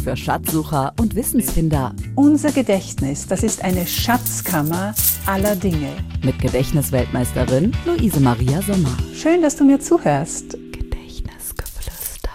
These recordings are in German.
für Schatzsucher und Wissensfinder. Unser Gedächtnis, das ist eine Schatzkammer aller Dinge. Mit Gedächtnisweltmeisterin Luise Maria Sommer. Schön, dass du mir zuhörst. Gedächtnisgeflüster.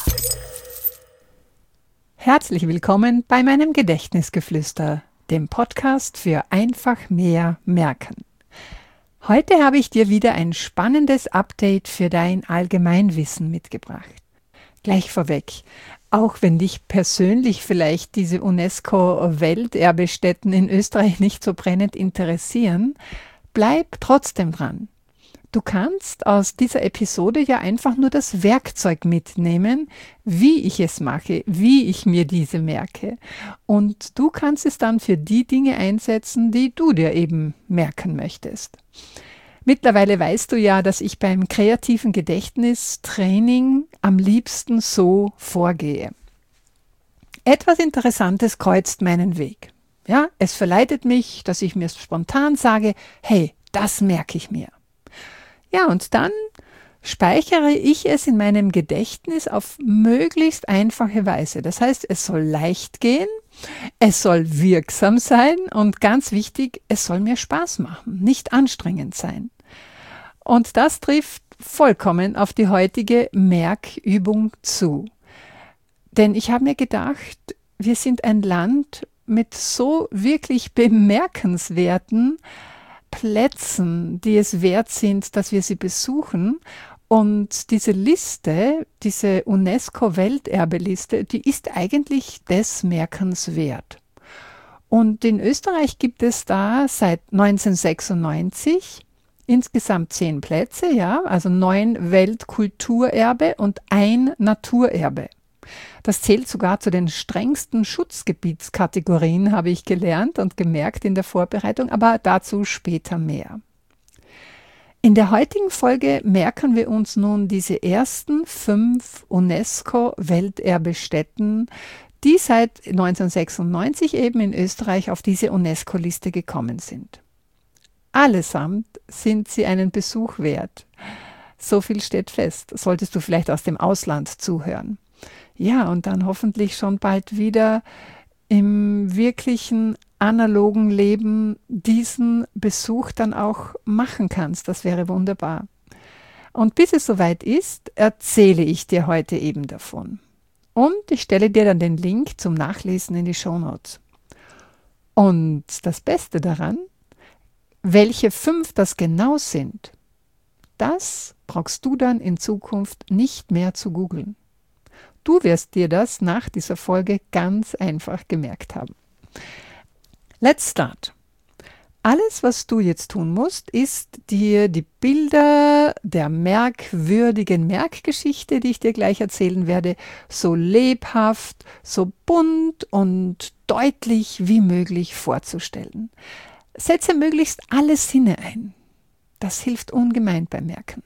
Herzlich willkommen bei meinem Gedächtnisgeflüster, dem Podcast für einfach mehr merken. Heute habe ich dir wieder ein spannendes Update für dein Allgemeinwissen mitgebracht. Gleich vorweg, auch wenn dich persönlich vielleicht diese UNESCO-Welterbestätten in Österreich nicht so brennend interessieren, bleib trotzdem dran. Du kannst aus dieser Episode ja einfach nur das Werkzeug mitnehmen, wie ich es mache, wie ich mir diese merke. Und du kannst es dann für die Dinge einsetzen, die du dir eben merken möchtest. Mittlerweile weißt du ja, dass ich beim kreativen Gedächtnistraining am liebsten so vorgehe. Etwas Interessantes kreuzt meinen Weg. Ja, es verleitet mich, dass ich mir spontan sage, hey, das merke ich mir. Ja, und dann speichere ich es in meinem Gedächtnis auf möglichst einfache Weise. Das heißt, es soll leicht gehen, es soll wirksam sein und ganz wichtig, es soll mir Spaß machen, nicht anstrengend sein. Und das trifft vollkommen auf die heutige Merkübung zu. Denn ich habe mir gedacht, wir sind ein Land mit so wirklich bemerkenswerten Plätzen, die es wert sind, dass wir sie besuchen. Und diese Liste, diese UNESCO-Welterbeliste, die ist eigentlich des Merkens wert. Und in Österreich gibt es da seit 1996 insgesamt 10 Plätze, ja, also 9 Weltkulturerbe und 1 Naturerbe. Das zählt sogar zu den strengsten Schutzgebietskategorien, habe ich gelernt und gemerkt in der Vorbereitung, aber dazu später mehr. In der heutigen Folge merken wir uns nun diese ersten 5 UNESCO-Welterbestätten, die seit 1996 eben in Österreich auf diese UNESCO-Liste gekommen sind. Allesamt sind sie einen Besuch wert. So viel steht fest, solltest du vielleicht aus dem Ausland zuhören. Ja, und dann hoffentlich schon bald wieder im wirklichen analogen Leben diesen Besuch dann auch machen kannst. Das wäre wunderbar. Und bis es soweit ist, erzähle ich dir heute eben davon. Und ich stelle dir dann den Link zum Nachlesen in die Shownotes. Und das Beste daran, welche 5 das genau sind, das brauchst du dann in Zukunft nicht mehr zu googeln. Du wirst dir das nach dieser Folge ganz einfach gemerkt haben. Let's start. Alles, was du jetzt tun musst, ist dir die Bilder der merkwürdigen Merkgeschichte, die ich dir gleich erzählen werde, so lebhaft, so bunt und deutlich wie möglich vorzustellen. Setze möglichst alle Sinne ein. Das hilft ungemein beim Merken.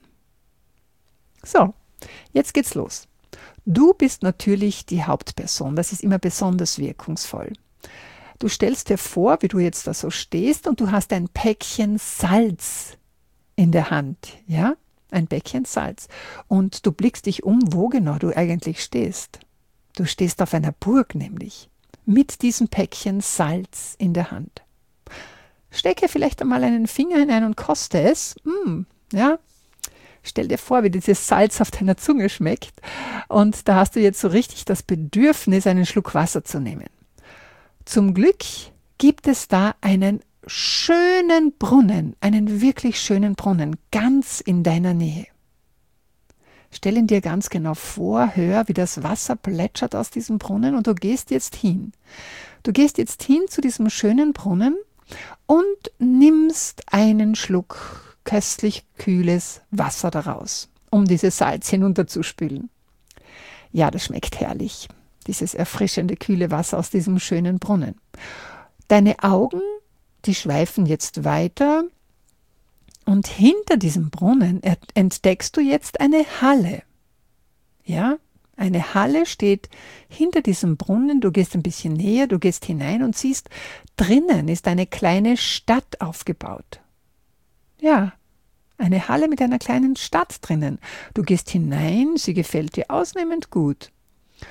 So, jetzt geht's los. Du bist natürlich die Hauptperson, das ist immer besonders wirkungsvoll. Du stellst dir vor, wie du jetzt da so stehst und du hast ein Päckchen Salz in der Hand, ja? Ein Päckchen Salz. Und du blickst dich um, wo genau du eigentlich stehst. Du stehst auf einer Burg nämlich, mit diesem Päckchen Salz in der Hand. Stecke vielleicht einmal einen Finger hinein und koste es, ja? Stell dir vor, wie dieses Salz auf deiner Zunge schmeckt und da hast du jetzt so richtig das Bedürfnis, einen Schluck Wasser zu nehmen. Zum Glück gibt es da einen schönen Brunnen, einen wirklich schönen Brunnen, ganz in deiner Nähe. Stell ihn dir ganz genau vor, hör, wie das Wasser plätschert aus diesem Brunnen und du gehst jetzt hin. Du gehst jetzt hin zu diesem schönen Brunnen und nimmst einen Schluck köstlich kühles Wasser daraus, um dieses Salz hinunterzuspülen. Ja, das schmeckt herrlich, dieses erfrischende, kühle Wasser aus diesem schönen Brunnen. Deine Augen, die schweifen jetzt weiter und hinter diesem Brunnen entdeckst du jetzt eine Halle. Ja, eine Halle steht hinter diesem Brunnen, du gehst ein bisschen näher, du gehst hinein und siehst, drinnen ist eine kleine Stadt aufgebaut. Ja, eine Halle mit einer kleinen Stadt drinnen. Du gehst hinein, sie gefällt dir ausnehmend gut.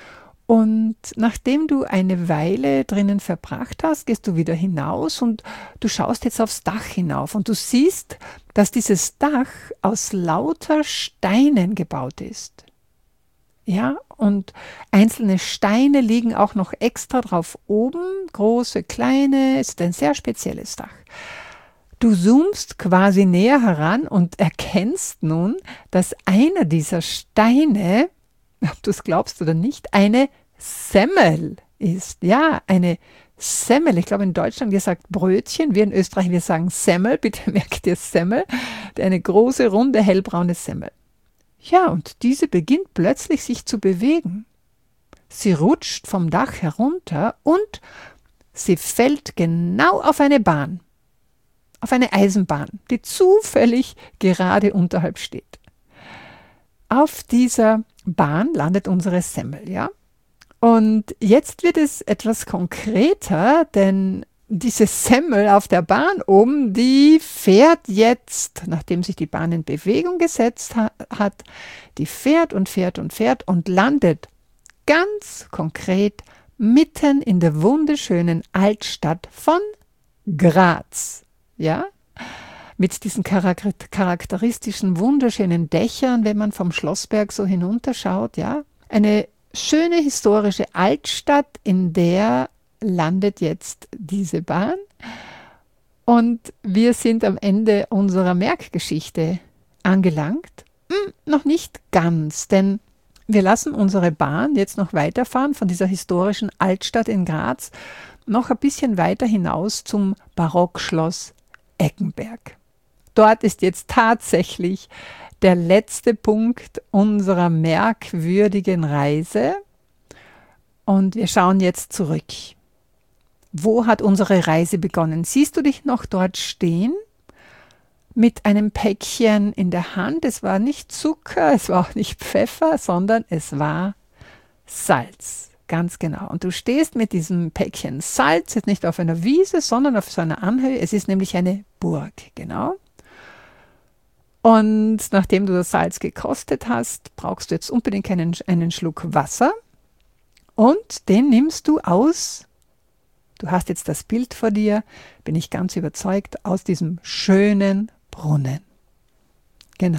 Und nachdem du eine Weile drinnen verbracht hast, gehst du wieder hinaus und du schaust jetzt aufs Dach hinauf und du siehst, dass dieses Dach aus lauter Steinen gebaut ist. Ja, und einzelne Steine liegen auch noch extra drauf oben, große, kleine, ist ein sehr spezielles Dach. Du zoomst quasi näher heran und erkennst nun, dass einer dieser Steine, ob du es glaubst oder nicht, eine Semmel ist. Ja, eine Semmel. Ich glaube, in Deutschland ihr sagt Brötchen, wir in Österreich, wir sagen Semmel. Bitte merkt ihr Semmel. Eine große, runde, hellbraune Semmel. Ja, und diese beginnt plötzlich sich zu bewegen. Sie rutscht vom Dach herunter und sie fällt genau auf eine Bahn. Auf eine Eisenbahn, die zufällig gerade unterhalb steht. Auf dieser Bahn landet unsere Semmel, ja? Und jetzt wird es etwas konkreter, denn diese Semmel auf der Bahn oben, die fährt jetzt, nachdem sich die Bahn in Bewegung gesetzt hat, die fährt und fährt und fährt und landet ganz konkret mitten in der wunderschönen Altstadt von Graz. Ja, mit diesen charakteristischen, wunderschönen Dächern, wenn man vom Schlossberg so hinunterschaut, ja. Eine schöne historische Altstadt, in der landet jetzt diese Bahn. Und wir sind am Ende unserer Merkgeschichte angelangt. Noch nicht ganz, denn wir lassen unsere Bahn jetzt noch weiterfahren von dieser historischen Altstadt in Graz noch ein bisschen weiter hinaus zum Barockschloss Eggenberg. Dort ist jetzt tatsächlich der letzte Punkt unserer merkwürdigen Reise und wir schauen jetzt zurück. Wo hat unsere Reise begonnen? Siehst du dich noch dort stehen mit einem Päckchen in der Hand? Es war nicht Zucker, es war auch nicht Pfeffer, sondern es war Salz. Ganz genau. Und du stehst mit diesem Päckchen Salz jetzt nicht auf einer Wiese, sondern auf so einer Anhöhe. Es ist nämlich eine Burg, genau. Und nachdem du das Salz gekostet hast, brauchst du jetzt unbedingt einen Schluck Wasser. Und den nimmst du aus, du hast jetzt das Bild vor dir, bin ich ganz überzeugt, aus diesem schönen Brunnen. Genau.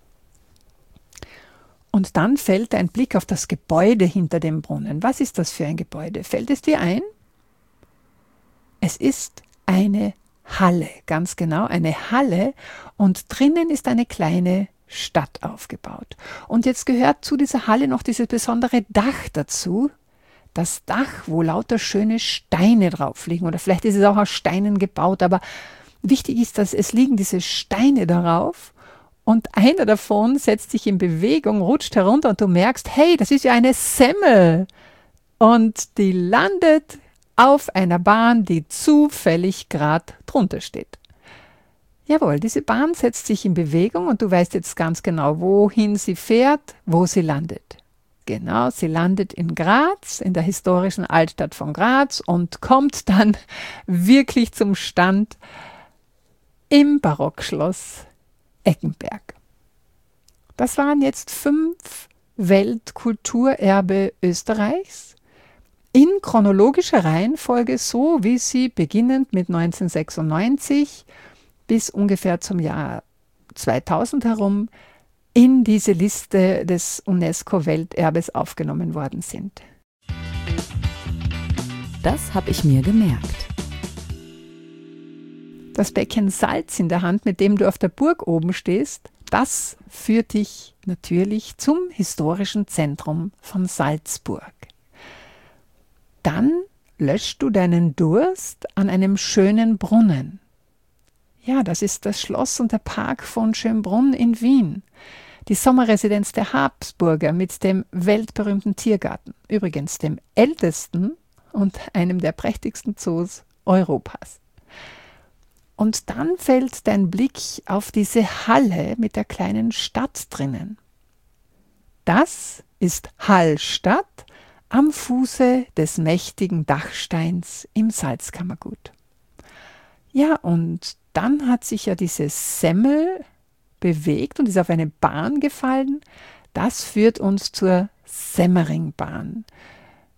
Und dann fällt ein Blick auf das Gebäude hinter dem Brunnen. Was ist das für ein Gebäude? Fällt es dir ein? Es ist eine Halle, ganz genau, eine Halle. Und drinnen ist eine kleine Stadt aufgebaut. Und jetzt gehört zu dieser Halle noch dieses besondere Dach dazu. Das Dach, wo lauter schöne Steine drauf liegen. Oder vielleicht ist es auch aus Steinen gebaut. Aber wichtig ist, dass es liegen diese Steine darauf. Und einer davon setzt sich in Bewegung, rutscht herunter und du merkst, hey, das ist ja eine Semmel. Und die landet auf einer Bahn, die zufällig gerade drunter steht. Jawohl, diese Bahn setzt sich in Bewegung und du weißt jetzt ganz genau, wohin sie fährt, wo sie landet. Genau, sie landet in Graz, in der historischen Altstadt von Graz und kommt dann wirklich zum Stand im Barockschloss Eggenberg. Das waren jetzt 5 Weltkulturerbe Österreichs in chronologischer Reihenfolge, so wie sie beginnend mit 1996 bis ungefähr zum Jahr 2000 herum in diese Liste des UNESCO-Welterbes aufgenommen worden sind. Das habe ich mir gemerkt. Das Päckchen Salz in der Hand, mit dem du auf der Burg oben stehst, das führt dich natürlich zum historischen Zentrum von Salzburg. Dann löschst du deinen Durst an einem schönen Brunnen. Ja, das ist das Schloss und der Park von Schönbrunn in Wien. Die Sommerresidenz der Habsburger mit dem weltberühmten Tiergarten. Übrigens dem ältesten und einem der prächtigsten Zoos Europas. Und dann fällt dein Blick auf diese Halle mit der kleinen Stadt drinnen. Das ist Hallstatt am Fuße des mächtigen Dachsteins im Salzkammergut. Ja, und dann hat sich ja diese Semmel bewegt und ist auf eine Bahn gefallen. Das führt uns zur Semmeringbahn.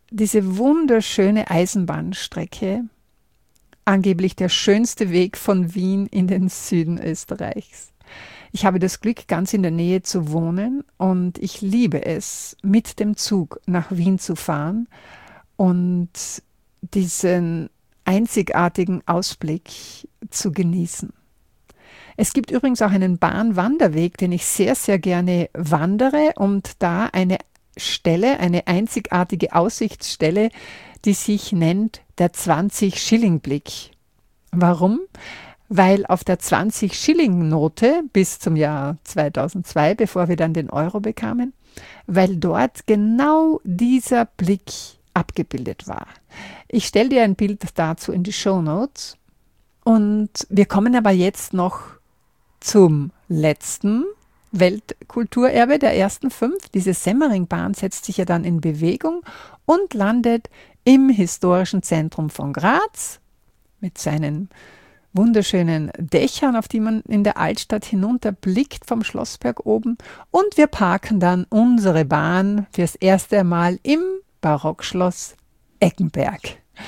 diese wunderschöne Eisenbahnstrecke, angeblich der schönste Weg von Wien in den Süden Österreichs. Ich habe das Glück, ganz in der Nähe zu wohnen und ich liebe es, mit dem Zug nach Wien zu fahren und diesen einzigartigen Ausblick zu genießen. Es gibt übrigens auch einen Bahnwanderweg, den ich sehr, sehr gerne wandere und da eine Stelle, eine einzigartige Aussichtsstelle, die sich nennt der 20-Schilling-Blick. Warum? Weil auf der 20-Schilling-Note bis zum Jahr 2002, bevor wir dann den Euro bekamen, weil dort genau dieser Blick abgebildet war. Ich stelle dir ein Bild dazu in die Shownotes und wir kommen aber jetzt noch zum letzten Weltkulturerbe der ersten 5. Diese Semmeringbahn setzt sich ja dann in Bewegung und landet im historischen Zentrum von Graz mit seinen wunderschönen Dächern, auf die man in der Altstadt hinunterblickt vom Schlossberg oben. Und wir parken dann unsere Bahn fürs erste Mal im Barockschloss Eckenberg.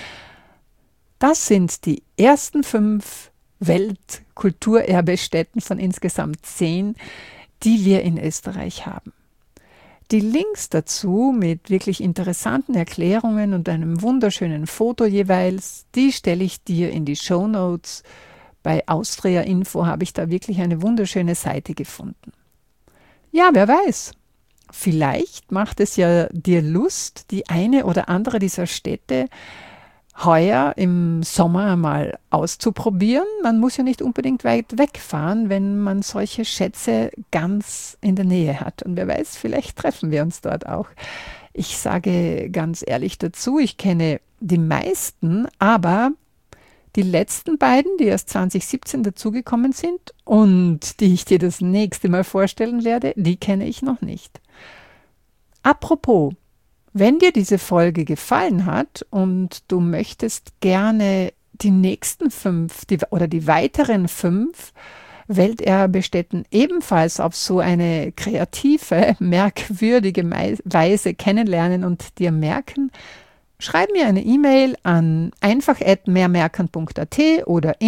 Das sind die ersten 5 Weltkulturerbestätten von insgesamt 10, die wir in Österreich haben. Die Links dazu mit wirklich interessanten Erklärungen und einem wunderschönen Foto jeweils, die stelle ich dir in die Shownotes. Bei Austria Info habe ich da wirklich eine wunderschöne Seite gefunden. Ja, wer weiß, vielleicht macht es ja dir Lust, die eine oder andere dieser Städte heuer im Sommer mal auszuprobieren. Man muss ja nicht unbedingt weit wegfahren, wenn man solche Schätze ganz in der Nähe hat. Und wer weiß, vielleicht treffen wir uns dort auch. Ich sage ganz ehrlich dazu, ich kenne die meisten, aber die letzten beiden, die erst 2017 dazugekommen sind und die ich dir das nächste Mal vorstellen werde, die kenne ich noch nicht. Apropos, wenn dir diese Folge gefallen hat und du möchtest gerne die nächsten 5 oder die weiteren 5 Welterbestätten ebenfalls auf so eine kreative, merkwürdige Weise kennenlernen und dir merken, schreib mir eine E-Mail an einfach@mehrmerken.at oder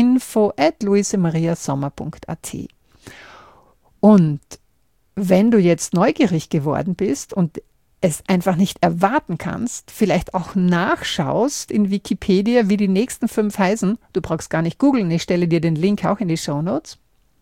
info@luisemariasommer.at. Und wenn du jetzt neugierig geworden bist und es einfach nicht erwarten kannst, vielleicht auch nachschaust in Wikipedia, wie die nächsten 5 heißen, du brauchst gar nicht googeln, ich stelle dir den Link auch in die Shownotes,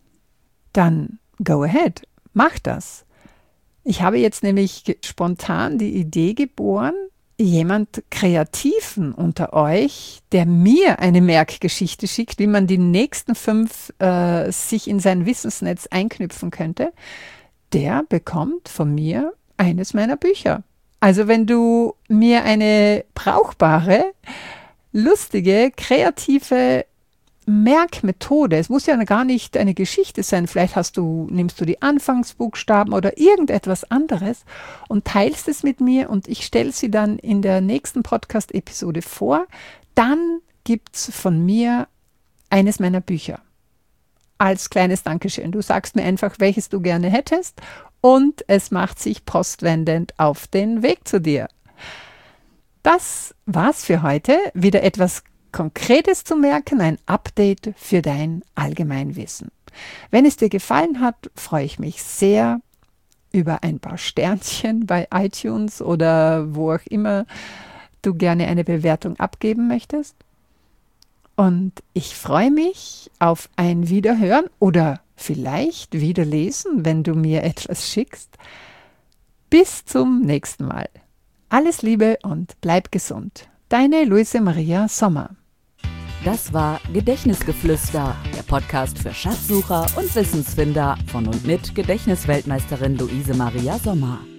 dann go ahead, mach das. Ich habe jetzt nämlich spontan die Idee geboren, jemand Kreativen unter euch, der mir eine Merkgeschichte schickt, wie man die nächsten 5 sich in sein Wissensnetz einknüpfen könnte, der bekommt von mir eines meiner Bücher. Also wenn du mir eine brauchbare, lustige, kreative Merkmethode, es muss ja gar nicht eine Geschichte sein, vielleicht nimmst du die Anfangsbuchstaben oder irgendetwas anderes und teilst es mit mir und ich stelle sie dann in der nächsten Podcast-Episode vor, dann gibt es von mir eines meiner Bücher. Als kleines Dankeschön. Du sagst mir einfach, welches du gerne hättest und es macht sich postwendend auf den Weg zu dir. Das war's für heute. Wieder etwas Konkretes zu merken, ein Update für dein Allgemeinwissen. Wenn es dir gefallen hat, freue ich mich sehr über ein paar Sternchen bei iTunes oder wo auch immer du gerne eine Bewertung abgeben möchtest. Und ich freue mich auf ein Wiederhören oder vielleicht Wiederlesen, wenn du mir etwas schickst. Bis zum nächsten Mal. Alles Liebe und bleib gesund. Deine Luise Maria Sommer. Das war Gedächtnisgeflüster, der Podcast für Schatzsucher und Wissensfinder von und mit Gedächtnisweltmeisterin Luise Maria Sommer.